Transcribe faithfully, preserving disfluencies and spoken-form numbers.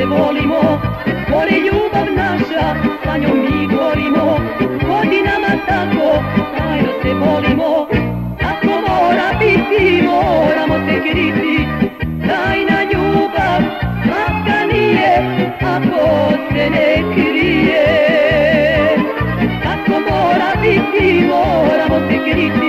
se volimo, voli ljubav naša, sa njom mi gorimo, godinama tako, tajno se volimo. Ako mora biti, moramo se kriti, tajna ljubav, maska nije, ako se ne krije. Ako mora biti, moramo se kriti,